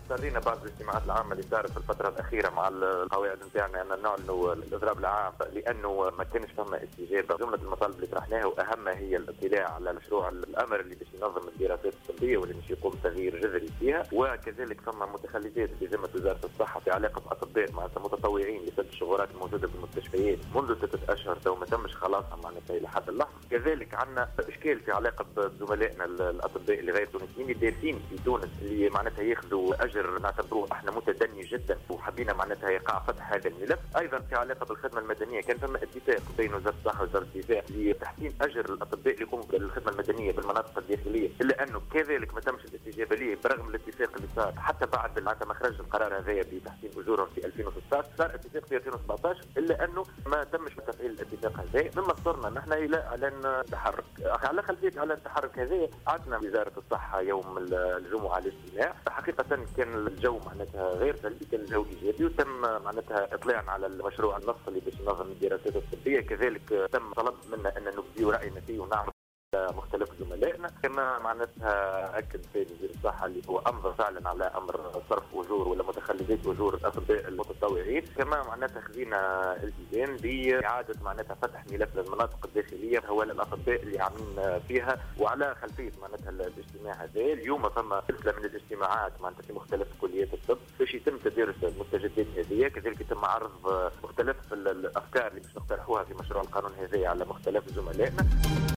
اضطرينا بعد الاجتماعات العامه اللي صارت في الفتره الاخيره مع القواعد نتاعنا ان نعلنوا الاضراب العام، لانه ما كانش فما استجابه. جمله المطالب اللي طرحناها واهمها هي الاطلاع على مشروع الامر اللي باش ينظم الدراسات الطبيه واللي باش يقوم تغيير جذري فيها، وكذلك فما متخلفات في ذمه وزاره الصحه في علاقه باطباء معناتها متطوعين لسد الشغلات الموجوده في المستشفيات منذ 6 اشهر تو ما تمش خلاصها معناتها الى حد اللحظه. كذلك عندنا اشكال في علاقه بزملائنا الاطباء اللي غير تونسيين الدارسين في تونس اللي معناتها ياخذوا اجر نعتبروه احنا متدني جدا، وحبينا معناتها يقع فتح هذا الملف. ايضا في علاقه بالخدمه المدنيه كان ثم اتفاق بين وزاره الصحه ووزاره الدفاع لتحسين اجر الاطباء اللي يقوموا بالخدمه المدنيه بالمناطق الداخليه، الا انه كذلك ما تمش الاستجابه ليه برغم الاتفاق اللي صار حتى بعد ما خرج القرار هذا بتحسين اجورهم في 2016. صار اتفاق في 2017 الا انه ما تمش تفعيل الاتفاق هذا، مما اضطرنا نحن الى اعلان تحرك. على خلفيه اعلان التحرك هذا عدنا وزاره الصحه يوم الجمعه الاجتماع. حقيقه كان الجو معناتها غير سلبي، كان الجو ايجابي، وتم معناتها اطلاعنا على المشروع النص اللي باش ينظم الدراسات الطبيه. كذلك تم طلب منا ان نبدي راينا فيه ونعرض مختلف زملائنا. كما معناتها اكد السيد وزير الصحه اللي هو امضى فعلا على امر صرف اجور ولا متخلفات اجور الاطباء المتطوعين. كما معناتها خذينا التزام باعاده معناتها فتح ملف المناطق الداخليه هو الاطباء اللي عاملين فيها. وعلى خلفيه معناتها الاجتماع هذا اليوم فما سلسله من الاجتماعات معناتها في مختلف كليات الطب باش يتم تدارس المستجدات هذه. كذلك يتم عرض مختلف الافكار اللي باش نقترحوها في مشروع القانون هذا على مختلف زملائنا.